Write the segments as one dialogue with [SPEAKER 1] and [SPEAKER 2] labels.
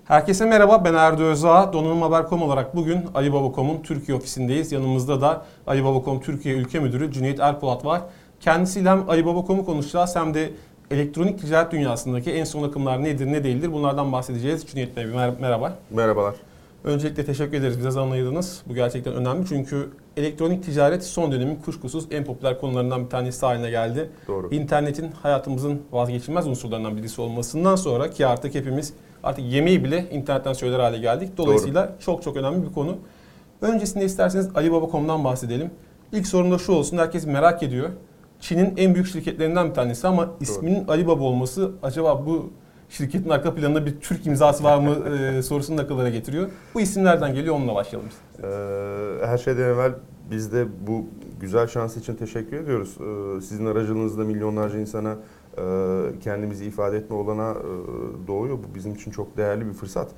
[SPEAKER 1] Herkese merhaba, ben Erdo Özağ. Donanımhaber.com olarak bugün Alibaba.com'un Türkiye ofisindeyiz. Yanımızda da Alibaba.com Türkiye Ülke Müdürü Cüneyt Erpolat var. Kendisiyle hem Alibaba.com'u konuşacağız hem de elektronik ticaret dünyasındaki en son akımlar nedir, ne değildir bunlardan bahsedeceğiz. Cüneyt Bey merhaba.
[SPEAKER 2] Merhabalar.
[SPEAKER 1] Öncelikle teşekkür ederiz bize zaman ayırdınız. Bu gerçekten önemli çünkü elektronik ticaret son dönemin kuşkusuz en popüler konularından bir tanesi haline geldi.
[SPEAKER 2] Doğru.
[SPEAKER 1] İnternetin hayatımızın vazgeçilmez unsurlarından birisi olmasından sonra ki artık hepimiz yemeği bile internetten söyler hale geldik. Dolayısıyla Doğru. Çok önemli bir konu. Öncesinde isterseniz Alibaba.com'dan bahsedelim. İlk sorum da şu olsun, herkes merak ediyor. Çin'in en büyük şirketlerinden bir tanesi ama isminin Alibaba olması acaba bu şirketin arka planında bir Türk imzası var mı sorusunu akıllara getiriyor. Bu isim nereden geliyor, onunla başlayalım.
[SPEAKER 2] Her şeyden evvel biz de bu güzel şans için teşekkür ediyoruz. Sizin aracılığınızla milyonlarca insana kendimizi ifade etme olanağı doğuyor. Bu bizim için çok değerli bir fırsat.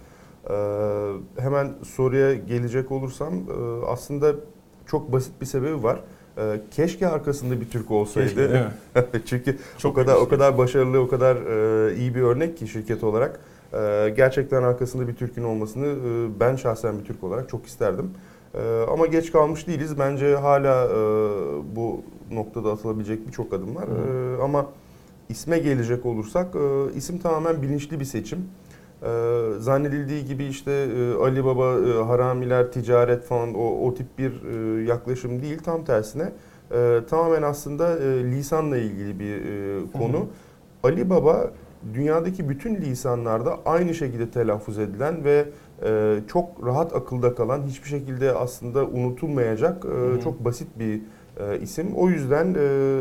[SPEAKER 2] Hemen soruya gelecek olursam aslında çok basit bir sebebi var. Keşke arkasında bir Türk olsaydı. Keşke, değil mi? Çünkü çok o kadar başarılı, o kadar iyi bir örnek ki şirket olarak. Gerçekten arkasında bir Türk'ün olmasını ben şahsen bir Türk olarak çok isterdim. Ama geç kalmış değiliz. Bence hala bu noktada atılabilecek birçok adım var. Ama isme gelecek olursak isim tamamen bilinçli bir seçim. Zannedildiği gibi işte Alibaba, haramiler, ticaret falan o tip bir yaklaşım değil. Tam tersine tamamen aslında lisanla ilgili bir konu. Alibaba dünyadaki bütün lisanlarda aynı şekilde telaffuz edilen ve çok rahat akılda kalan, hiçbir şekilde aslında unutulmayacak çok basit bir isim. O yüzden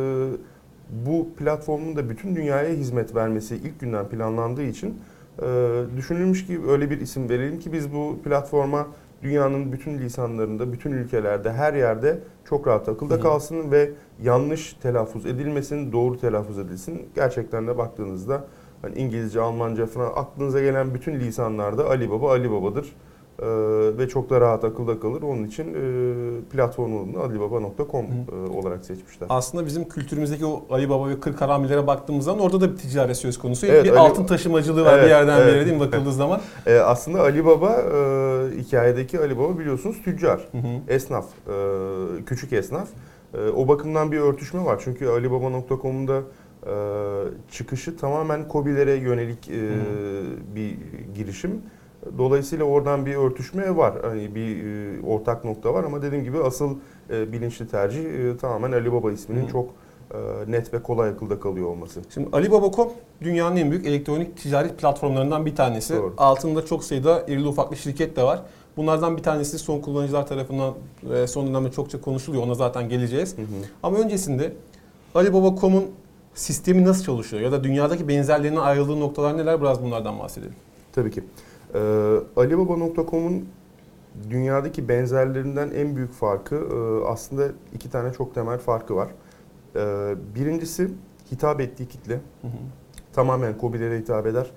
[SPEAKER 2] bu platformun da bütün dünyaya hizmet vermesi ilk günden planlandığı için düşünülmüş ki öyle bir isim verelim ki biz bu platforma dünyanın bütün lisanlarında, bütün ülkelerde, her yerde çok rahat akılda kalsın ve yanlış telaffuz edilmesin, doğru telaffuz edilsin. Gerçekten de baktığınızda hani İngilizce, Almanca falan aklınıza gelen bütün lisanlarda Alibaba Alibaba'dır. Ve çok da rahat akılda kalır. Onun için platformunu alibaba.com olarak seçmişler.
[SPEAKER 1] Aslında bizim kültürümüzdeki o Alibaba ve 40 haramilere baktığımız zaman orada da bir ticaret söz konusu. Evet, bir altın taşımacılığı var bir yerden bir yere değil mi bakıldığı zaman?
[SPEAKER 2] Aslında Alibaba, hikayedeki Alibaba biliyorsunuz tüccar, esnaf, küçük esnaf. O bakımdan bir örtüşme var. Çünkü alibaba.com'un da çıkışı tamamen KOBİ'lere yönelik bir girişim. Dolayısıyla oradan bir örtüşme var. Hani bir ortak nokta var ama dediğim gibi asıl bilinçli tercih tamamen Alibaba isminin çok net ve kolay akılda kalıyor olması.
[SPEAKER 1] Şimdi Alibaba.com dünyanın en büyük elektronik ticaret platformlarından bir tanesi. Doğru. Altında çok sayıda irili ufaklı şirket de var. Bunlardan bir tanesi son kullanıcılar tarafından son dönemde çokça konuşuluyor. Ona zaten geleceğiz. Ama öncesinde Alibaba.com'un sistemi nasıl çalışıyor ya da dünyadaki benzerlerine ayrıldığı noktalar neler? Biraz bunlardan bahsedelim.
[SPEAKER 2] Tabii ki. Alibaba.com'un dünyadaki benzerlerinden en büyük farkı aslında iki tane çok temel farkı var. Birincisi hitap ettiği kitle. Tamamen KOBİ'lere hitap eder.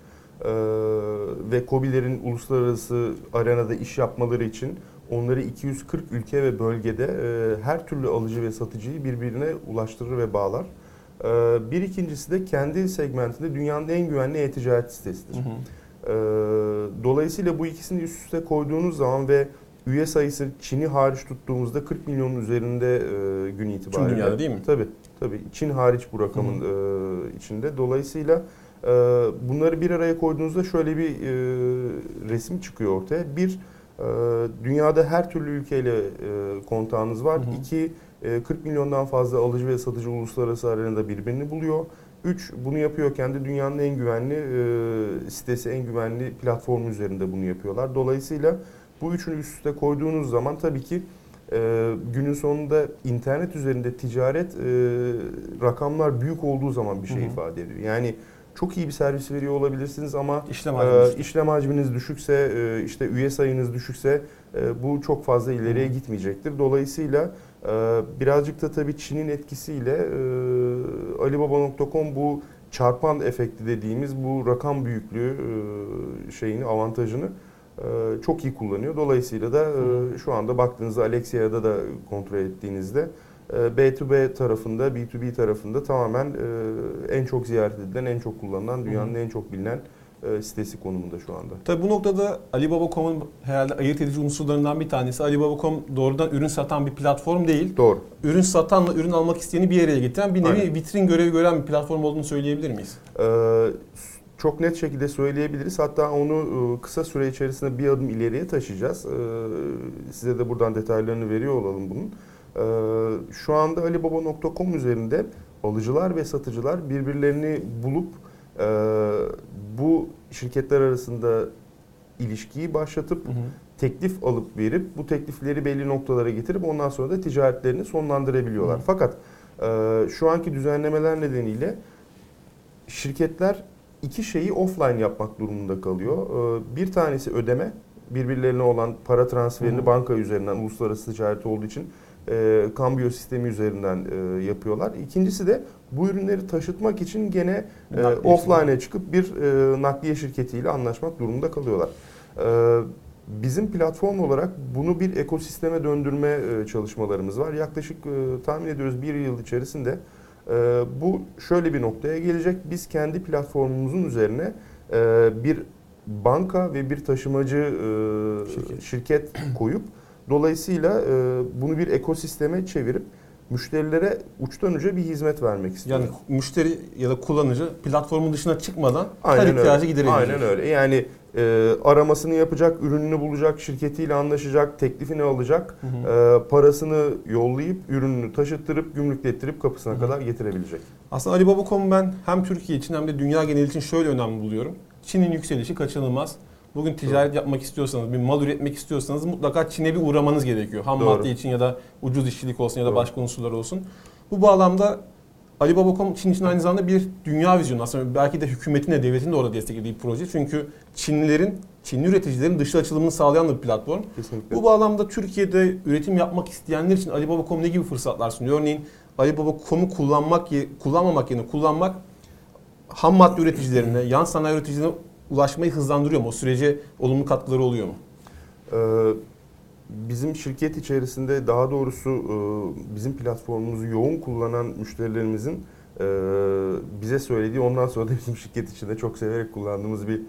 [SPEAKER 2] Ve KOBİ'lerin uluslararası arenada iş yapmaları için onları 240 ülke ve bölgede her türlü alıcı ve satıcıyı birbirine ulaştırır ve bağlar. Bir ikincisi de kendi segmentinde dünyanın en güvenli e-ticaret sitesidir. Dolayısıyla bu ikisini üst üste koyduğunuz zaman ve üye sayısı Çin'i hariç tuttuğumuzda 40 milyonun üzerinde gün itibariyle.
[SPEAKER 1] Tüm dünyada değil mi?
[SPEAKER 2] Tabii. Çin hariç bu rakamın içinde. Dolayısıyla bunları bir araya koyduğunuzda şöyle bir resim çıkıyor ortaya. Bir, dünyada her türlü ülkeyle kontağınız var. İki, 40 milyondan fazla alıcı ve satıcı uluslararası arenada birbirini buluyor. 3, bunu yapıyorken de dünyanın en güvenli sitesi, en güvenli platformu üzerinde bunu yapıyorlar. Dolayısıyla bu üçünü üst üste koyduğunuz zaman tabii ki günün sonunda internet üzerinde ticaret rakamlar büyük olduğu zaman bir şey ifade ediyor. Yani çok iyi bir servis veriyor olabilirsiniz ama işlem hacminiz düşükse, işte üye sayınız düşükse bu çok fazla ileriye gitmeyecektir. Dolayısıyla birazcık da tabii Çin'in etkisiyle Alibaba.com bu çarpan efekti dediğimiz bu rakam büyüklüğü avantajını çok iyi kullanıyor. Dolayısıyla da şu anda baktığınızda Alexia'da da kontrol ettiğinizde B2B tarafında, B2B tarafında tamamen en çok ziyaret edilen, en çok kullanılan, dünyanın en çok bilinen sitesi konumunda şu anda.
[SPEAKER 1] Tabii bu noktada Alibaba.com'un herhalde ayırt edici unsurlarından bir tanesi, Alibaba.com doğrudan ürün satan bir platform değil.
[SPEAKER 2] Doğru.
[SPEAKER 1] Ürün satanla ürün almak isteyeni bir araya getiren bir nevi
[SPEAKER 2] Aynen.
[SPEAKER 1] vitrin görevi gören bir platform olduğunu söyleyebilir miyiz?
[SPEAKER 2] Çok net şekilde söyleyebiliriz. Hatta onu kısa süre içerisinde bir adım ileriye taşıyacağız. Size de buradan detaylarını veriyor olalım bunun. Şu anda Alibaba.com üzerinde alıcılar ve satıcılar birbirlerini bulup bu şirketler arasında ilişkiyi başlatıp teklif alıp verip bu teklifleri belli noktalara getirip ondan sonra da ticaretlerini sonlandırabiliyorlar. Fakat şu anki düzenlemeler nedeniyle şirketler iki şeyi offline yapmak durumunda kalıyor. Bir tanesi ödeme, birbirlerine olan para transferini banka üzerinden, uluslararası ticareti olduğu için kambiyo sistemi üzerinden yapıyorlar. İkincisi de bu ürünleri taşıtmak için gene offline'e çıkıp bir nakliye şirketiyle anlaşmak durumunda kalıyorlar. Bizim platform olarak bunu bir ekosisteme döndürme çalışmalarımız var. Yaklaşık tahmin ediyoruz 1 yıl içerisinde bu şöyle bir noktaya gelecek. Biz kendi platformumuzun üzerine bir banka ve bir taşımacı şirket koyup dolayısıyla bunu bir ekosisteme çevirip müşterilere uçtan uca bir hizmet vermek istiyoruz.
[SPEAKER 1] Yani müşteri ya da kullanıcı platformun dışına çıkmadan
[SPEAKER 2] Aynen
[SPEAKER 1] her ihtiyacı giderebilecek.
[SPEAKER 2] Aynen öyle. Yani aramasını yapacak, ürününü bulacak, şirketiyle anlaşacak, teklifini alacak, parasını yollayıp, ürününü taşıttırıp, gümrüklettirip kapısına kadar getirebilecek.
[SPEAKER 1] Aslında Alibaba.com ben hem Türkiye için hem de dünya geneli için şöyle önemli buluyorum. Çin'in yükselişi kaçınılmaz. Bugün ticaret yapmak istiyorsanız, bir mal üretmek istiyorsanız mutlaka Çin'e bir uğramanız gerekiyor. Ham madde için ya da ucuz işçilik olsun ya da başka unsurlar olsun. Bu bağlamda Alibaba.com Çin için aynı zamanda bir dünya vizyonu. Aslında belki de hükümetin de devletin de orada desteklediği bir proje. Çünkü Çinli üreticilerin dışa açılımını sağlayan bir platform.
[SPEAKER 2] Kesinlikle.
[SPEAKER 1] Bu bağlamda Türkiye'de üretim yapmak isteyenler için Alibaba.com ne gibi fırsatlar sunuyor? Örneğin Alibaba.com'u kullanmamak yerine kullanmak ham madde üreticilerine, yan sanayi üreticilerine ulaşmayı hızlandırıyor mu? O sürece olumlu katkıları oluyor mu?
[SPEAKER 2] Bizim şirket içerisinde daha doğrusu bizim platformumuzu yoğun kullanan müşterilerimizin bize söylediği, ondan sonra da bizim şirket içinde çok severek kullandığımız bir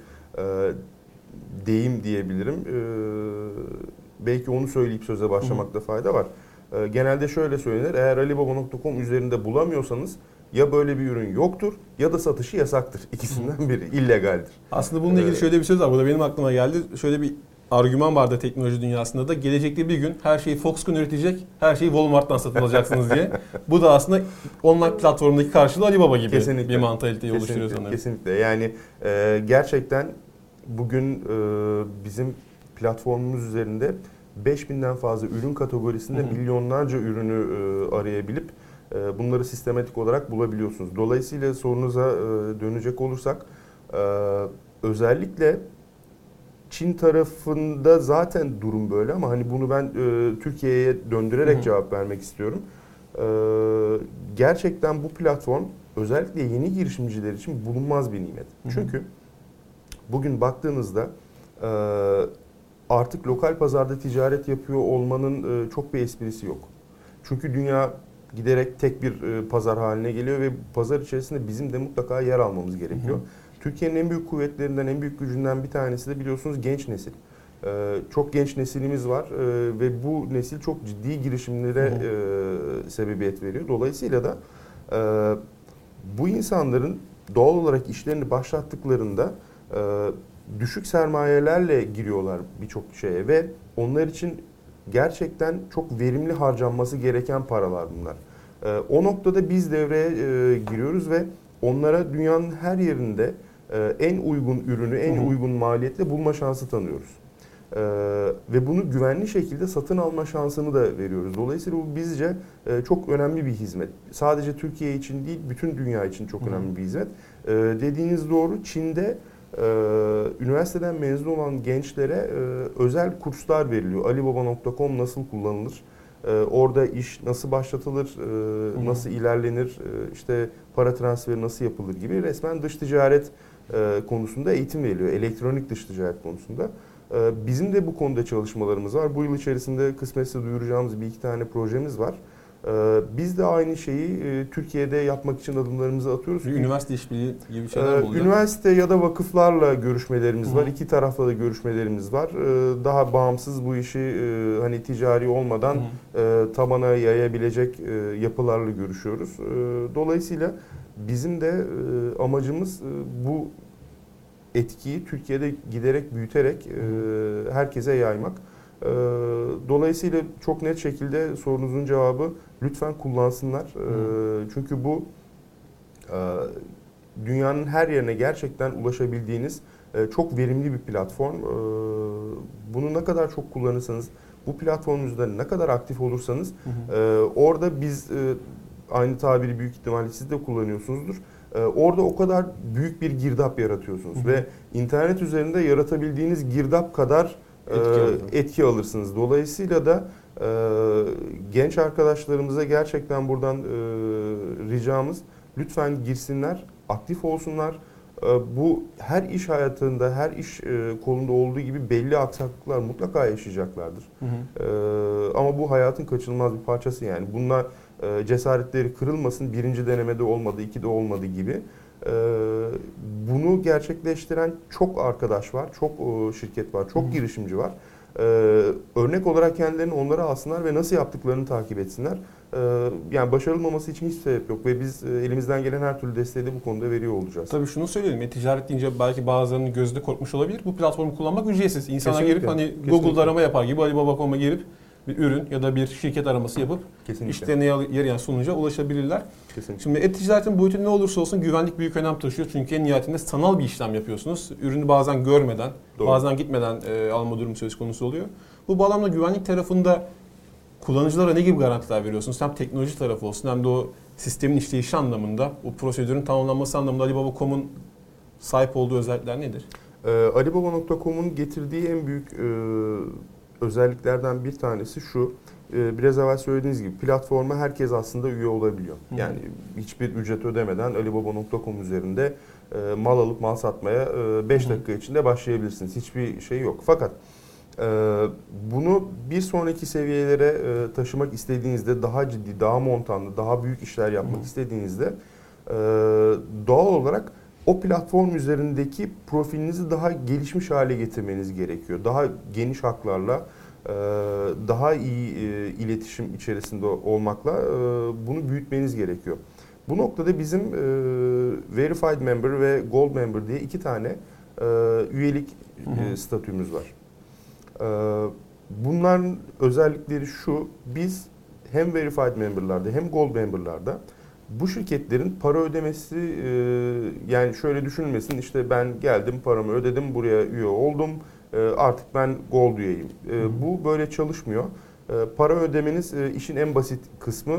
[SPEAKER 2] deyim diyebilirim. Belki onu söyleyip söze başlamakta fayda var. Genelde şöyle söylenir: eğer Alibaba.com üzerinde bulamıyorsanız ya böyle bir ürün yoktur ya da satışı yasaktır. İkisinden biri, illegaldir.
[SPEAKER 1] Aslında bununla ilgili şöyle bir söz var. Bu da benim aklıma geldi. Şöyle bir argüman vardı teknoloji dünyasında da. Gelecekte bir gün her şeyi Foxconn üretecek, her şeyi Walmart'tan satın alacaksınız diye. Bu da aslında online platformdaki karşılığı Alibaba gibi bir mantaliteyi oluşturuyor sanırım.
[SPEAKER 2] Kesinlikle. Yani gerçekten bugün bizim platformumuz üzerinde 5000'den fazla ürün kategorisinde milyonlarca ürünü arayabilip bunları sistematik olarak bulabiliyorsunuz. Dolayısıyla sorunuza dönecek olursak özellikle Çin tarafında zaten durum böyle ama hani bunu ben Türkiye'ye döndürerek cevap vermek istiyorum. Gerçekten bu platform özellikle yeni girişimciler için bulunmaz bir nimet. Çünkü bugün baktığınızda artık lokal pazarda ticaret yapıyor olmanın çok bir esprisi yok. Çünkü dünya giderek tek bir pazar haline geliyor ve pazar içerisinde bizim de mutlaka yer almamız gerekiyor. Türkiye'nin en büyük kuvvetlerinden, en büyük gücünden bir tanesi de biliyorsunuz genç nesil. Çok genç nesilimiz var ve bu nesil çok ciddi girişimlere sebebiyet veriyor. Dolayısıyla da bu insanların doğal olarak işlerini başlattıklarında düşük sermayelerle giriyorlar birçok şeye ve onlar için gerçekten çok verimli harcanması gereken paralar bunlar. O noktada biz devreye giriyoruz ve onlara dünyanın her yerinde en uygun ürünü, en uygun maliyetle bulma şansı tanıyoruz. Ve bunu güvenli şekilde satın alma şansını da veriyoruz. Dolayısıyla bu bizce çok önemli bir hizmet. Sadece Türkiye için değil, bütün dünya için çok önemli bir hizmet. Dediğiniz doğru, Çin'de üniversiteden mezun olan gençlere özel kurslar veriliyor. Alibaba.com nasıl kullanılır? Orada iş nasıl başlatılır? Nasıl ilerlenir? İşte para transferi nasıl yapılır gibi resmen dış ticaret konusunda eğitim veriliyor. Elektronik dış ticaret konusunda. Bizim de bu konuda çalışmalarımız var. Bu yıl içerisinde kısmetse duyuracağımız bir iki tane projemiz var. Biz de aynı şeyi Türkiye'de yapmak için adımlarımızı atıyoruz.
[SPEAKER 1] Bir üniversite işbirliği gibi şeyler mi oluyor?
[SPEAKER 2] Üniversite ya da vakıflarla görüşmelerimiz var. İki tarafla da görüşmelerimiz var. Daha bağımsız bu işi hani ticari olmadan tabana yayabilecek yapılarla görüşüyoruz. Dolayısıyla bizim de amacımız bu etkiyi Türkiye'de giderek büyüterek herkese yaymak. Dolayısıyla çok net şekilde sorunuzun cevabı lütfen kullansınlar. Çünkü bu dünyanın her yerine gerçekten ulaşabildiğiniz çok verimli bir platform. Bunu ne kadar çok kullanırsanız, bu platformun üzerinde ne kadar aktif olursanız orada biz aynı tabiri büyük ihtimalle siz de kullanıyorsunuzdur. Orada o kadar büyük bir girdap yaratıyorsunuz ve internet üzerinde yaratabildiğiniz girdap kadar etki alırsınız. Dolayısıyla da genç arkadaşlarımıza gerçekten buradan ricamız lütfen girsinler, aktif olsunlar. Bu her iş hayatında, her iş kolunda olduğu gibi belli aksaklıklar mutlaka yaşayacaklardır. Ama bu hayatın kaçınılmaz bir parçası yani. Bununla cesaretleri kırılmasın, birinci denemede olmadı, iki de olmadı gibi. Bunu gerçekleştiren çok arkadaş var, çok şirket var, çok girişimci var. Örnek olarak kendilerini onlara alsınlar ve nasıl yaptıklarını takip etsinler. Yani başarılmaması için hiç sebep yok ve biz elimizden gelen her türlü desteği de bu konuda veriyor olacağız.
[SPEAKER 1] Tabii şunu söyleyelim. Ticaret deyince belki bazılarının gözünde korkmuş olabilir. Bu platformu kullanmak ücretsiz. İnsanlar
[SPEAKER 2] Kesinlikle,
[SPEAKER 1] girip hani
[SPEAKER 2] kesinlikle.
[SPEAKER 1] Google'da arama yapar gibi Alibaba.com'a girip bir ürün ya da bir şirket araması yapıp işlerine yarayan sonuca ulaşabilirler.
[SPEAKER 2] Kesinlikle.
[SPEAKER 1] Şimdi e-ticaretin boyutu ne olursa olsun güvenlik büyük önem taşıyor. Çünkü en nihayetinde sanal bir işlem yapıyorsunuz. Ürünü bazen görmeden, bazen gitmeden alma durumu söz konusu oluyor. Bu bağlamda güvenlik tarafında kullanıcılara ne gibi garantiler veriyorsunuz? Hem teknoloji tarafı olsun hem de o sistemin işleyişi anlamında, o prosedürün tamamlanması anlamında Alibaba.com'un sahip olduğu özellikler nedir?
[SPEAKER 2] Alibaba.com'un getirdiği en büyük özelliklerden bir tanesi şu. Biraz evvel söylediğiniz gibi platforma herkes aslında üye olabiliyor. Yani hiçbir ücret ödemeden Alibaba.com üzerinde mal alıp mal satmaya 5 dakika içinde başlayabilirsiniz. Hiçbir şey yok. Fakat bunu bir sonraki seviyelere taşımak istediğinizde, daha ciddi, daha montanlı, daha büyük işler yapmak istediğinizde doğal olarak o platform üzerindeki profilinizi daha gelişmiş hale getirmeniz gerekiyor. Daha geniş haklarla, daha iyi iletişim içerisinde olmakla bunu büyütmeniz gerekiyor. Bu noktada bizim Verified Member ve Gold Member diye iki tane üyelik statümüz var. Bunların özellikleri şu: biz hem Verified Member'larda hem Gold Member'larda bu şirketlerin para ödemesi, yani şöyle düşünülmesin, işte ben geldim paramı ödedim buraya üye oldum artık ben Gold üyeyim. Bu böyle çalışmıyor. Para ödemeniz işin en basit kısmı.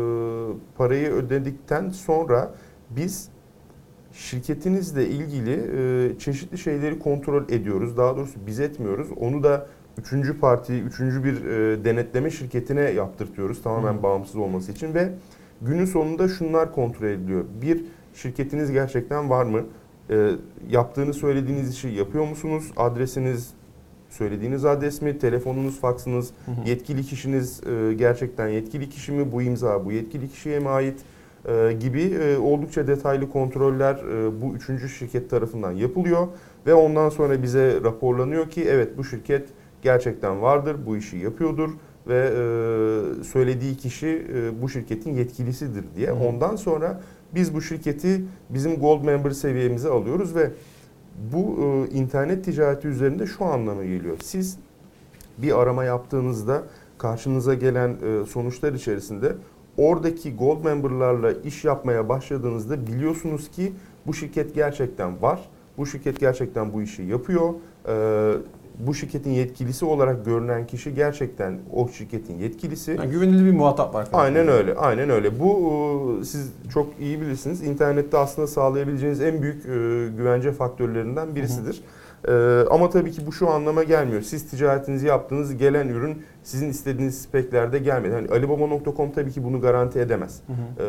[SPEAKER 2] Parayı ödedikten sonra biz şirketinizle ilgili çeşitli şeyleri kontrol ediyoruz. Daha doğrusu biz etmiyoruz. Onu da üçüncü parti, üçüncü bir denetleme şirketine yaptırtıyoruz. Tamamen bağımsız olması için ve günün sonunda şunlar kontrol ediliyor. Bir, şirketiniz gerçekten var mı? Yaptığını söylediğiniz işi yapıyor musunuz? Adresiniz söylediğiniz adres mi? Telefonunuz, faksınız, yetkili kişiniz gerçekten yetkili kişi mi? Bu imza bu yetkili kişiye mi ait? Gibi oldukça detaylı kontroller bu üçüncü şirket tarafından yapılıyor ve ondan sonra bize raporlanıyor ki evet bu şirket gerçekten vardır, bu işi yapıyordur ve söylediği kişi bu şirketin yetkilisidir diye. Ondan sonra biz bu şirketi bizim Gold Member seviyemize alıyoruz ve bu internet ticareti üzerinde şu anlama geliyor. Siz bir arama yaptığınızda karşınıza gelen sonuçlar içerisinde oradaki Gold Member'larla iş yapmaya başladığınızda biliyorsunuz ki bu şirket gerçekten var. Bu şirket gerçekten bu işi yapıyor. Bu şirketin yetkilisi olarak görünen kişi gerçekten o şirketin yetkilisi.
[SPEAKER 1] Yani güvenilir bir muhatap var.
[SPEAKER 2] Aynen öyle, aynen öyle. Bu siz çok iyi bilirsiniz. İnternette aslında sağlayabileceğiniz en büyük güvence faktörlerinden birisidir. Ama tabii ki bu şu anlama gelmiyor. Siz ticaretinizi yaptığınız gelen ürün sizin istediğiniz speklerde gelmedi. Hani Alibaba.com tabii ki bunu garanti edemez.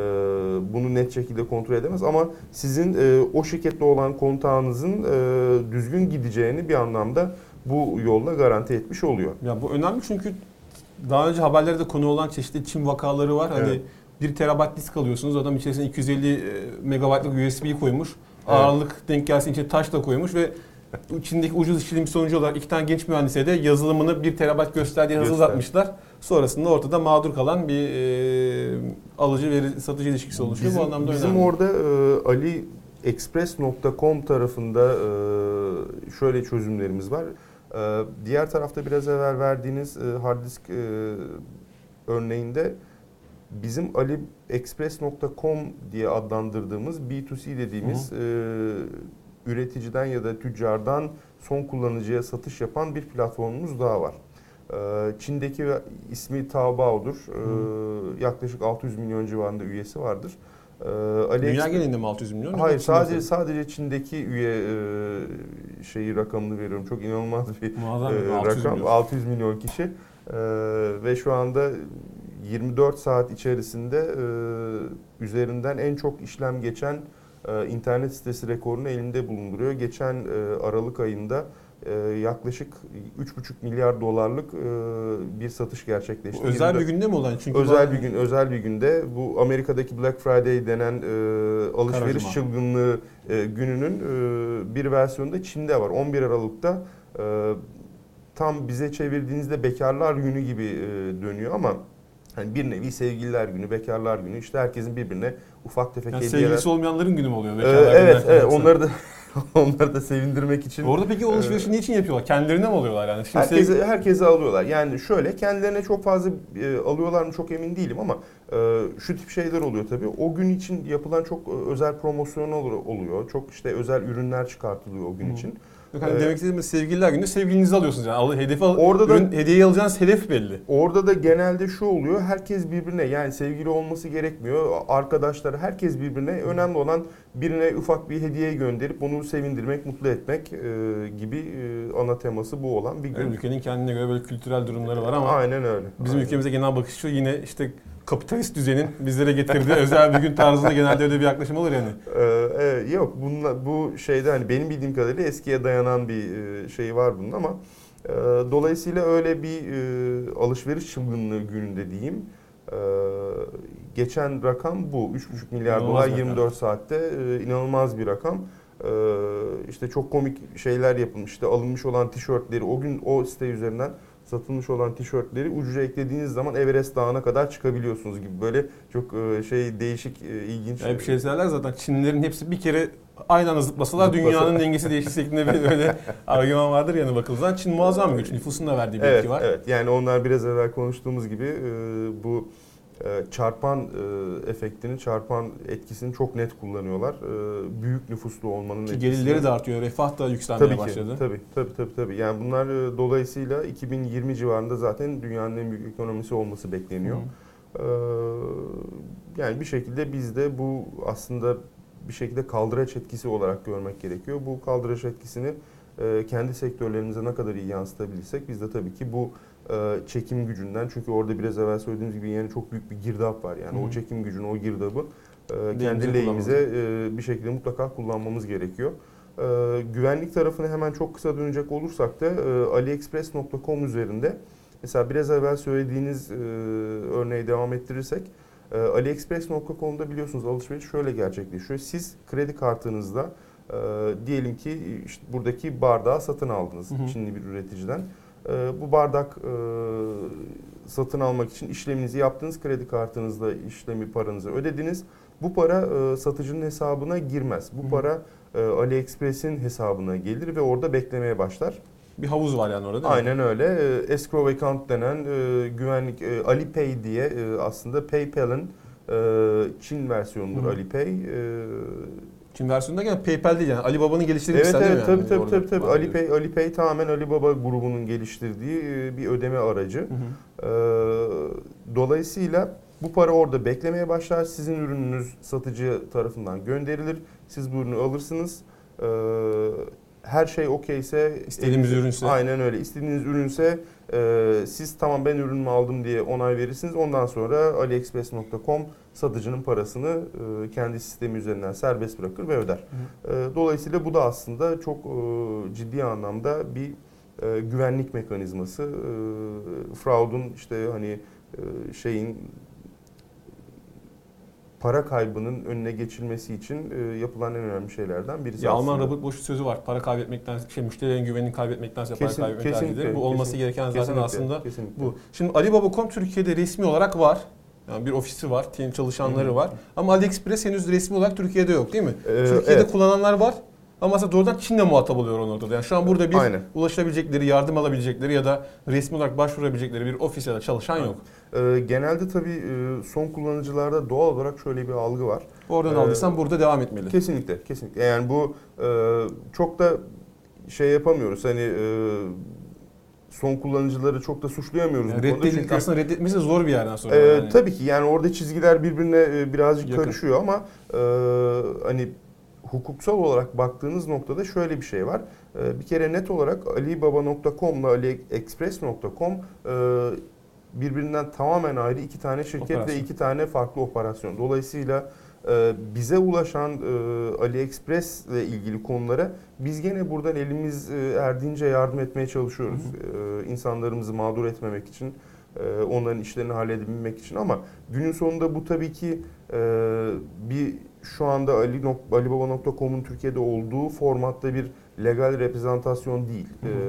[SPEAKER 2] Bunu net şekilde kontrol edemez ama sizin o şirketle olan kontağınızın düzgün gideceğini bir anlamda bu yolla garanti etmiş oluyor.
[SPEAKER 1] Ya bu önemli çünkü daha önce haberlerde konu olan çeşitli Çin vakaları var. Hani
[SPEAKER 2] Evet.
[SPEAKER 1] 1 terabayt disk alıyorsunuz. Adam içerisine 250 megabaytlık USB'yi koymuş.
[SPEAKER 2] Evet.
[SPEAKER 1] Ağırlık denk gelsin içine taş da koymuş ve Çin'deki ucuz işçiliğin sonucu olarak 2 tane genç mühendise de yazılımını 1 terabayt göster diye hızlatmışlar. Sonrasında ortada mağdur kalan bir alıcı veri satıcı ilişkisi oluşuyor. Bu anlamda
[SPEAKER 2] bizim
[SPEAKER 1] önemli.
[SPEAKER 2] orada aliexpress.com tarafında şöyle çözümlerimiz var. Diğer tarafta biraz evvel verdiğiniz hard disk örneğinde bizim aliexpress.com diye adlandırdığımız B2C dediğimiz üreticiden ya da tüccardan son kullanıcıya satış yapan bir platformumuz daha var. Çin'deki ismi Taobao'dur. Yaklaşık 600 milyon civarında üyesi vardır.
[SPEAKER 1] Dünya genelinde mi 600 milyon?
[SPEAKER 2] Hayır, sadece Çin'deki üye rakamını veriyorum. Çok inanılmaz bir rakam. 600 milyon kişi ve şu anda 24 saat içerisinde üzerinden en çok işlem geçen internet sitesi rekorunu elinde bulunduruyor. Geçen Aralık ayında yaklaşık 3,5 milyar dolarlık bir satış gerçekleşti.
[SPEAKER 1] Bu özel bir günde mi olan? Çünkü
[SPEAKER 2] özel bir günde bu Amerika'daki Black Friday denen alışveriş çılgınlığı gününün bir versiyonu da Çin'de var. 11 Aralık'ta tam bize çevirdiğinizde Bekarlar Günü gibi dönüyor ama hani bir nevi sevgililer günü, bekarlar günü. İşte herkesin birbirine ufak tefek hediyeler.
[SPEAKER 1] Sevgilisi olmayanların günü mü oluyor?
[SPEAKER 2] Evet, onları da sevindirmek için.
[SPEAKER 1] Orada peki o alışverişi niçin yapıyorlar? Kendilerine mi alıyorlar yani? Şimdi
[SPEAKER 2] herkese alıyorlar. Yani şöyle, kendilerine çok fazla alıyorlar mı çok emin değilim ama şu tip şeyler oluyor tabii. O gün için yapılan çok özel promosyon oluyor. Çok işte özel ürünler çıkartılıyor o gün için.
[SPEAKER 1] Yani demek istediğim sevgililer günü sevgilinizi alıyorsunuz yani. Hediyeyi alacağınız hedef belli.
[SPEAKER 2] Orada da genelde şu oluyor. Herkes birbirine, yani sevgili olması gerekmiyor. Arkadaşlar, herkes birbirine, önemli olan birine ufak bir hediye gönderip onu sevindirmek, mutlu etmek gibi ana teması bu olan bir gün.
[SPEAKER 1] Evet, ülkenin kendine göre böyle kültürel durumları var ama
[SPEAKER 2] aynen öyle.
[SPEAKER 1] Bizim ülkemize genel bakış şu, yine işte kapitalist düzenin bizlere getirdiği özel bir gün tarzında genelde öyle bir yaklaşım olur yani.
[SPEAKER 2] Yok, bu şeyde hani benim bildiğim kadarıyla eskiye dayanan bir şey var bunun ama dolayısıyla öyle bir alışveriş çılgınlığı gününde diyeyim. Geçen rakam bu. 3,5 milyar dolar 24 saatte inanılmaz bir rakam. İşte çok komik şeyler yapılmış. İşte alınmış olan tişörtleri o gün o site üzerinden satılmış olan tişörtleri ucuca eklediğiniz zaman Everest Dağı'na kadar çıkabiliyorsunuz gibi böyle çok değişik, ilginç.
[SPEAKER 1] Yani bir şey söylerler zaten, Çinlilerin hepsi bir kere aynı anda zıplasalar dünyanın dengesi değişir şeklinde bir öyle argüman vardır yani bakıldığında. Çin muazzam bir güç, nüfusun da verdiği bir etki var.
[SPEAKER 2] Evet, yani onlar biraz evvel konuştuğumuz gibi bu çarpan efektini, çarpan etkisini çok net kullanıyorlar. Büyük nüfuslu olmanın
[SPEAKER 1] ki
[SPEAKER 2] etkisini.
[SPEAKER 1] gelirleri de artıyor, refah da yükselmeye başladı.
[SPEAKER 2] Tabii. Yani bunlar dolayısıyla 2020 civarında zaten dünyanın en büyük ekonomisi olması bekleniyor. Yani bir şekilde biz de bu aslında bir şekilde kaldıraç etkisi olarak görmek gerekiyor. Bu kaldıraç etkisini kendi sektörlerimize ne kadar iyi yansıtabilirsek biz de tabii ki bu çekim gücünden, çünkü orada biraz evvel söylediğimiz gibi yani çok büyük bir girdap var. Yani o çekim gücünü, o girdabı kendi lehimize bir şekilde mutlaka kullanmamız gerekiyor. Güvenlik tarafına hemen çok kısa dönecek olursak da aliexpress.com üzerinde mesela biraz evvel söylediğiniz örneği devam ettirirsek aliexpress.com'da biliyorsunuz alışveriş şöyle gerçekleşiyor. Siz kredi kartınızla diyelim ki işte buradaki bardağı satın aldınız Çinli bir üreticiden. Bu bardak satın almak için işleminizi yaptınız. Kredi kartınızla paranızı ödediniz. Bu para satıcının hesabına girmez. Bu para AliExpress'in hesabına gelir ve orada beklemeye başlar.
[SPEAKER 1] Bir havuz var yani orada değil mi?
[SPEAKER 2] Aynen öyle. Escrow account denen güvenlik, Alipay diye aslında PayPal'ın Çin versiyonudur Alipay.
[SPEAKER 1] Çin versiyonunda gene PayPal değil yani. Alibaba'nın geliştirdiği sistem değil mi?
[SPEAKER 2] Tabii. Alipay tamamen Alibaba grubunun geliştirdiği bir ödeme aracı. Dolayısıyla bu para orada beklemeye başlar. Sizin ürününüz satıcı tarafından gönderilir. Siz bu ürünü alırsınız. Her şey okeyse,
[SPEAKER 1] istediğimiz ürünse.
[SPEAKER 2] Aynen öyle. İstediğiniz ürünse siz tamam ben ürünümü aldım diye onay verirsiniz. Ondan sonra aliexpress.com satıcının parasını kendi sistemi üzerinden serbest bırakır ve öder. Dolayısıyla bu da aslında çok ciddi anlamda bir güvenlik mekanizması. Fraud'un işte hani şeyin para kaybının önüne geçilmesi için yapılan en önemli şeylerden birisi
[SPEAKER 1] Ya
[SPEAKER 2] aslında.
[SPEAKER 1] Alman Robert Bosch'un sözü var. Para kaybetmekten, müşterilerin güvenini kaybetmektense para kaybetmek tercihdir. Bu olması gereken zaten aslında bu. Şimdi Alibaba.com Türkiye'de resmi olarak var. Yani bir ofisi var, team çalışanları var. Ama AliExpress henüz resmi olarak Türkiye'de yok değil mi? Türkiye'de kullananlar var. Ama aslında doğrudan Çin'le muhatap oluyor o noktada. Yani şu an burada bir ulaşabilecekleri, yardım alabilecekleri ya da resmi olarak başvurabilecekleri bir ofis ya da çalışan yok.
[SPEAKER 2] Genelde tabii son kullanıcılarda doğal olarak şöyle bir algı var.
[SPEAKER 1] Oradan aldıysan burada devam etmeli.
[SPEAKER 2] Kesinlikle, kesinlikle. Yani bu çok da şey yapamıyoruz. Hani son kullanıcıları çok da suçlayamıyoruz
[SPEAKER 1] Yani
[SPEAKER 2] bu konuda. Çünkü
[SPEAKER 1] aslında reddetmesi zor bir yerden sonra. Yani.
[SPEAKER 2] Tabii ki yani orada çizgiler birbirine birazcık yakın karışıyor ama hani hukuksal olarak baktığınız noktada şöyle bir şey var. Bir kere net olarak Alibaba.com ile AliExpress.com birbirinden tamamen ayrı iki tane şirket ve iki tane farklı operasyon. Dolayısıyla bize ulaşan AliExpress ile ilgili konulara biz gene buradan elimiz erdiğince yardım etmeye çalışıyoruz. İnsanlarımızı mağdur etmemek için, onların işlerini halledebilmek için ama günün sonunda bu tabii ki bir şu anda Alibaba.com'un Türkiye'de olduğu formatta bir legal reprezentasyon değil.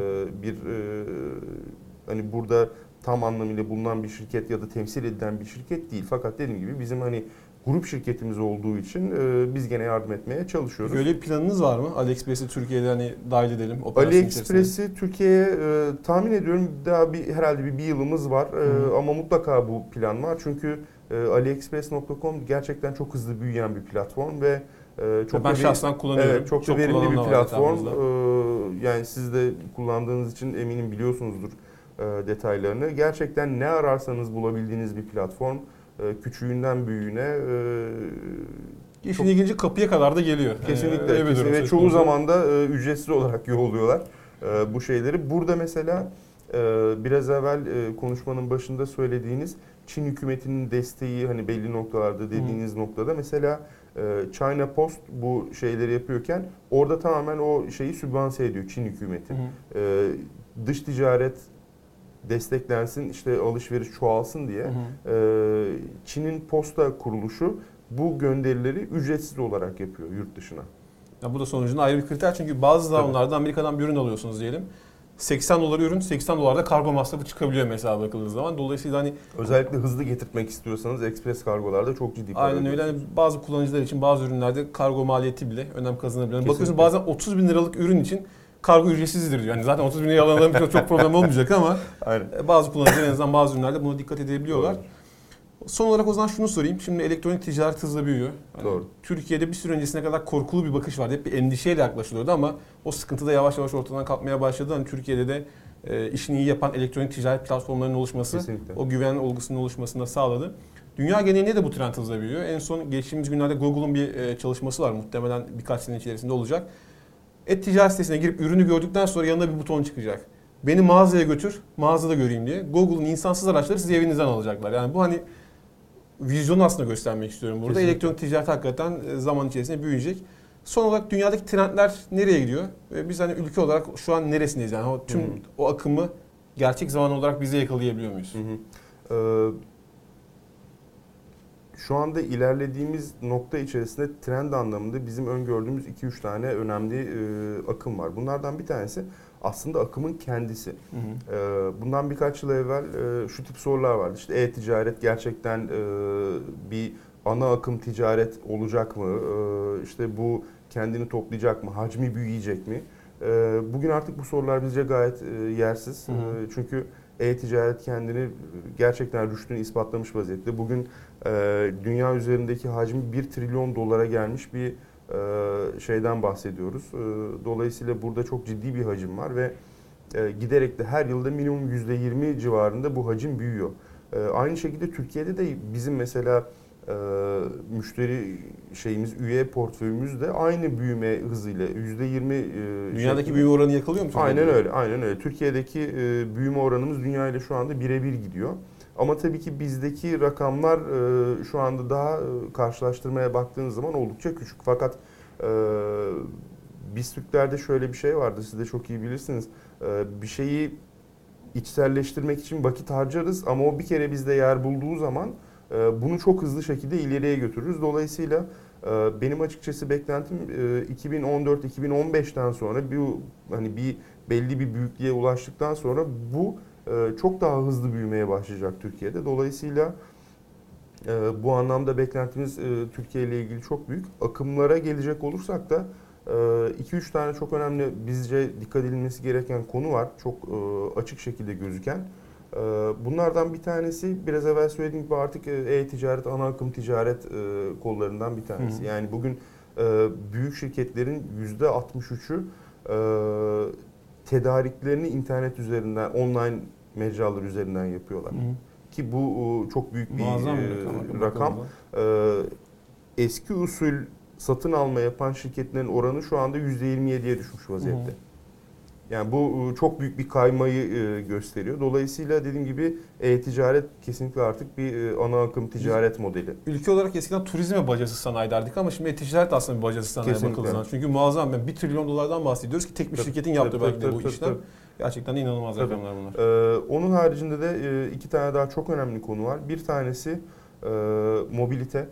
[SPEAKER 2] Hani burada tam anlamıyla bulunan bir şirket ya da temsil edilen bir şirket değil. Fakat dediğim gibi bizim hani grup şirketimiz olduğu için biz gene yardım etmeye çalışıyoruz.
[SPEAKER 1] Öyle bir planınız var mı? AliExpress'i Türkiye'de hani dahil edelim.
[SPEAKER 2] AliExpress'i Türkiye'ye tahmin ediyorum daha herhalde bir yılımız var. Ama mutlaka bu plan var. Çünkü AliExpress.com gerçekten çok hızlı büyüyen bir platform ve çok
[SPEAKER 1] ben şahsen kullanıyorum.
[SPEAKER 2] Evet, çok da verimli bir platform. Yani siz de kullandığınız için eminim biliyorsunuzdur detaylarını. Gerçekten ne ararsanız bulabildiğiniz bir platform. Küçüğünden büyüğüne
[SPEAKER 1] İşin ilginci kapıya kadar da geliyor.
[SPEAKER 2] Kesinlikle. Yani, ve çoğu zaman da ücretsiz olarak yolluyorlar bu şeyleri. Burada mesela biraz evvel konuşmanın başında söylediğiniz Çin hükümetinin desteği hani belli noktalarda dediğiniz noktada mesela China Post bu şeyleri yapıyorken orada tamamen o şeyi sübvanse ediyor Çin hükümeti. Dış ticaret desteklensin, işte alışveriş çoğalsın diye Çin'in posta kuruluşu bu gönderileri ücretsiz olarak yapıyor yurt dışına.
[SPEAKER 1] Ya bu da sonucunda ayrı bir kriter çünkü bazı zamanlarda Amerika'dan bir ürün alıyorsunuz diyelim. $80 ürün, $80'da kargo masrafı çıkabiliyor mesela bakıldığı zaman. Dolayısıyla hani
[SPEAKER 2] özellikle hızlı getirtmek istiyorsanız ekspres kargolarda çok ciddi para.
[SPEAKER 1] Aynen öyle. Yani bazı kullanıcılar için bazı ürünlerde kargo maliyeti bile önem kazanabiliyor. Bakıyorsun bazen 30 bin liralık ürün için kargo ücretsizdir diyor. Yani zaten 30 bin liraya alanların çok problem olmayacak ama bazı kullanıcılar en azından bazı ürünlerde buna dikkat edebiliyorlar. Doğru. Son olarak o zaman şunu sorayım. Şimdi elektronik ticaret hızla büyüyor. Yani
[SPEAKER 2] doğru.
[SPEAKER 1] Türkiye'de bir süre öncesine kadar korkulu bir bakış vardı. Hep bir endişeyle yaklaşılıyordu ama o sıkıntı da yavaş yavaş ortadan kalkmaya başladı. Hani Türkiye'de de işini iyi yapan elektronik ticaret platformlarının oluşması, o güven olgusunun oluşmasını da sağladı. Dünya genelinde de bu trend hızla büyüyor. En son geçtiğimiz günlerde Google'un bir çalışması var. Muhtemelen birkaç sene içerisinde olacak. E-ticaret sitesine girip ürünü gördükten sonra yanında bir buton çıkacak. Beni mağazaya götür, mağazada göreyim diye. Google'un insansız araçları sizi evinizden alacaklar. Yani bu hani vizyonu aslında göstermek istiyorum burada. Kesinlikle. Elektronik ticaret hakikaten zaman içerisinde büyüyecek. Son olarak dünyadaki trendler nereye gidiyor? Biz hani ülke olarak şu an neresindeyiz yani? Tüm o akımı gerçek zaman olarak bize yakalayabiliyor muyuz?
[SPEAKER 2] Şu anda ilerlediğimiz nokta içerisinde trend anlamında bizim öngördüğümüz 2-3 tane önemli akım var. Bunlardan bir tanesi aslında akımın kendisi. Bundan birkaç yıl evvel şu tip sorular vardı. İşte e-ticaret gerçekten bir ana akım ticaret olacak mı? İşte bu kendini toplayacak mı? Hacmi büyüyecek mi? Bugün artık bu sorular bizce gayet yersiz. Çünkü e-ticaret kendini gerçekten rüştünü ispatlamış vaziyette. Bugün dünya üzerindeki hacmi 1 trilyon dolara gelmiş bir şeyden bahsediyoruz. Dolayısıyla burada çok ciddi bir hacim var ve giderek de her yılda minimum %20 civarında bu hacim büyüyor. Aynı şekilde Türkiye'de de bizim mesela müşteri üye portföyümüz de aynı büyüme hızıyla %20
[SPEAKER 1] dünyadaki büyüme oranı yakalıyor mu?
[SPEAKER 2] Aynen öyle, aynen öyle. Türkiye'deki büyüme oranımız dünya ile şu anda birebir gidiyor. Ama tabii ki bizdeki rakamlar şu anda daha karşılaştırmaya baktığınız zaman oldukça küçük. Fakat biz Türklerde şöyle bir şey vardı, siz de çok iyi bilirsiniz. Bir şeyi içselleştirmek için vakit harcarız ama o bir kere bizde yer bulduğu zaman bunu çok hızlı şekilde ileriye götürürüz. Dolayısıyla benim açıkçası beklentim 2014-2015'ten sonra belli bir büyüklüğe ulaştıktan sonra bu çok daha hızlı büyümeye başlayacak Türkiye'de. Dolayısıyla bu anlamda beklentimiz Türkiye ile ilgili çok büyük. Akımlara gelecek olursak da 2-3 tane çok önemli bizce dikkat edilmesi gereken konu var. Çok açık şekilde gözüken. Bunlardan bir tanesi biraz evvel söylediğim gibi artık e-ticaret, ana akım ticaret kollarından bir tanesi. Yani bugün büyük şirketlerin %63'ü tedariklerini internet üzerinden, online mecralar üzerinden yapıyorlar. Ki bu çok büyük bir rakam. Eski usul satın alma yapan şirketlerin oranı şu anda %27'ye düşmüş vaziyette. Yani bu çok büyük bir kaymayı gösteriyor. Dolayısıyla dediğim gibi e-ticaret kesinlikle artık bir ana akım ticaret modeli.
[SPEAKER 1] Ülke olarak eskiden turizme bacasız sanayi derdik ama şimdi e-ticaret aslında bir bacasız sanayi bakıldığı zaman. Çünkü muazzam, 1 trilyon dolardan bahsediyoruz ki tek bir şirketin yaptığı belki de bu işlem. Gerçekten inanılmaz rakamlar bunlar.
[SPEAKER 2] Onun haricinde de 2 tane daha çok önemli konu var. Bir tanesi mobilite.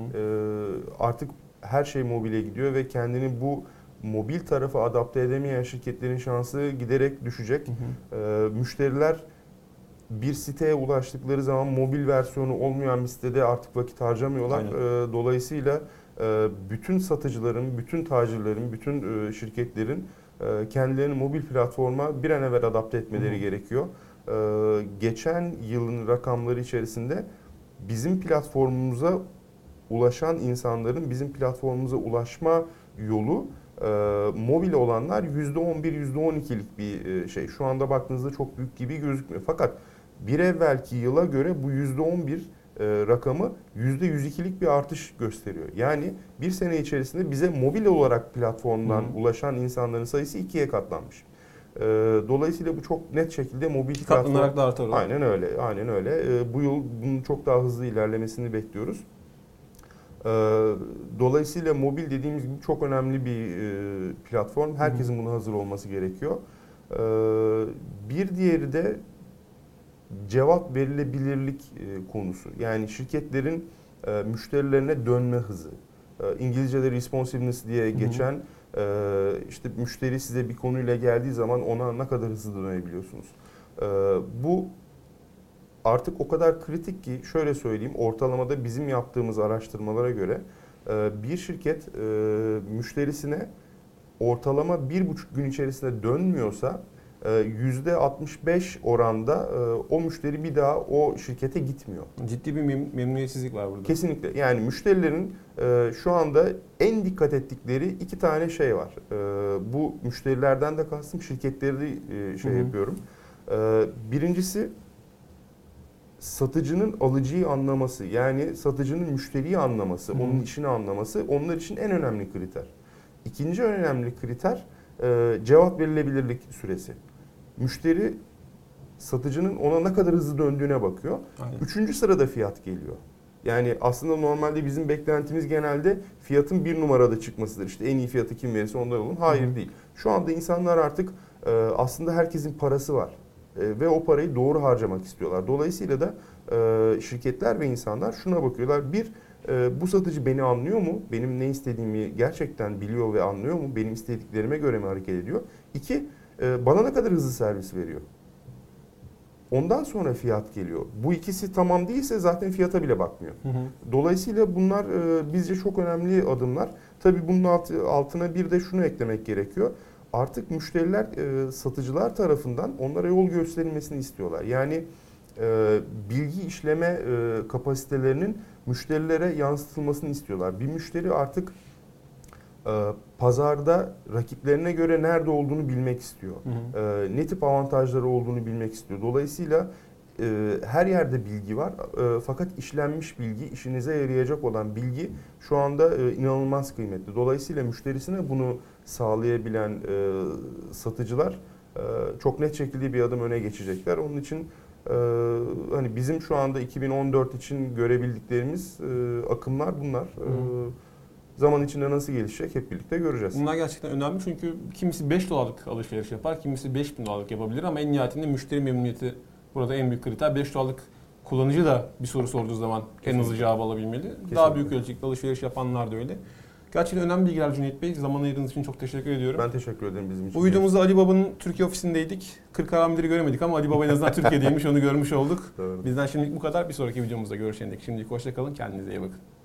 [SPEAKER 2] Artık her şey mobile gidiyor ve kendini bu mobil tarafa adapte edemeyen şirketlerin şansı giderek düşecek. Müşteriler bir siteye ulaştıkları zaman mobil versiyonu olmayan bir sitede artık vakit harcamıyorlar. Dolayısıyla bütün satıcıların, bütün tacirlerin, bütün şirketlerin kendilerini mobil platforma bir an evvel adapte etmeleri gerekiyor. Geçen yılın rakamları içerisinde bizim platformumuza ulaşan insanların bizim platformumuza ulaşma yolu mobil olanlar %11-12'lik bir şey. Şu anda baktığınızda çok büyük gibi gözükmüyor. Fakat bir evvelki yıla göre bu %11 rakamı %102'lik bir artış gösteriyor. Yani bir sene içerisinde bize mobil olarak platformdan ulaşan insanların sayısı 2'ye katlanmış. Dolayısıyla bu çok net şekilde mobil platform.
[SPEAKER 1] Katlanarak da artar.
[SPEAKER 2] Aynen öyle. Aynen öyle. Bu yıl bunun çok daha hızlı ilerlemesini bekliyoruz. Dolayısıyla mobil dediğimiz gibi çok önemli bir platform. Herkesin buna hazır olması gerekiyor. Bir diğeri de cevap verilebilirlik konusu. Yani şirketlerin müşterilerine dönme hızı. İngilizce'de responsiveness diye geçen işte müşteri size bir konuyla geldiği zaman ona ne kadar hızlı dönebiliyorsunuz. Bu artık o kadar kritik ki şöyle söyleyeyim, ortalamada bizim yaptığımız araştırmalara göre bir şirket müşterisine ortalama 1,5 gün içerisinde dönmüyorsa %65 oranda o müşteri bir daha o şirkete gitmiyor.
[SPEAKER 1] Ciddi bir memnuniyetsizlik var burada.
[SPEAKER 2] Kesinlikle. Yani müşterilerin şu anda en dikkat ettikleri 2 tane şey var. Bu müşterilerden de kastım, şirketleri yapıyorum. Birincisi satıcının alıcıyı anlaması, yani satıcının müşteriyi anlaması, onun işini anlaması onlar için en önemli kriter. İkinci önemli kriter cevap verilebilirlik süresi. Müşteri satıcının ona ne kadar hızlı döndüğüne bakıyor. Aynen. Üçüncü sırada fiyat geliyor. Yani aslında normalde bizim beklentimiz genelde fiyatın 1 numarada çıkmasıdır. İşte en iyi fiyatı kim verirse ondan alın. Hayır değil. Şu anda insanlar artık aslında herkesin parası var. Ve o parayı doğru harcamak istiyorlar. Dolayısıyla da şirketler ve insanlar şuna bakıyorlar. Bir, bu satıcı beni anlıyor mu? Benim ne istediğimi gerçekten biliyor ve anlıyor mu? Benim istediklerime göre mi hareket ediyor? İki, bana ne kadar hızlı servis veriyor? Ondan sonra fiyat geliyor. Bu ikisi tamam değilse zaten fiyata bile bakmıyor. Dolayısıyla bunlar bizce çok önemli adımlar. Tabii bunun altına bir de şunu eklemek gerekiyor. Artık müşteriler satıcılar tarafından onlara yol gösterilmesini istiyorlar. Yani bilgi işleme kapasitelerinin müşterilere yansıtılmasını istiyorlar. Bir müşteri artık pazarda rakiplerine göre nerede olduğunu bilmek istiyor. Ne tip avantajları olduğunu bilmek istiyor. Dolayısıyla her yerde bilgi var. Fakat işlenmiş bilgi, işinize yarayacak olan bilgi şu anda inanılmaz kıymetli. Dolayısıyla müşterisine bunu sağlayabilen satıcılar çok net şekilde bir adım öne geçecekler. Onun için hani bizim şu anda 2014 için görebildiklerimiz akımlar bunlar. Zaman içinde nasıl gelişecek hep birlikte göreceğiz.
[SPEAKER 1] Bunlar gerçekten önemli çünkü kimisi 5 dolarlık alışveriş yapar, kimisi 5.000 dolarlık yapabilir ama en nihayetinde müşteri memnuniyeti burada en büyük kriter. 5 dolarlık kullanıcı da bir soru sorduğu zaman en hızlı cevabı alabilmeli.
[SPEAKER 2] Kesinlikle.
[SPEAKER 1] Daha büyük ölçekli alışveriş yapanlar da öyle. Gerçekten önemli bilgiler Cüneyt Bey. Zaman ayırdığınız için çok teşekkür ediyorum.
[SPEAKER 2] Ben teşekkür ederim bizim için.
[SPEAKER 1] Bu videomuzda Ali Baba'nın Türkiye ofisindeydik. 40 aramleri göremedik ama Ali Baba en azından Türkiye'deymiş, onu görmüş olduk.
[SPEAKER 2] Doğru.
[SPEAKER 1] Bizden şimdilik bu kadar. Bir sonraki videomuzda görüşene dek şimdilik hoşça kalın. Kendinize iyi bakın.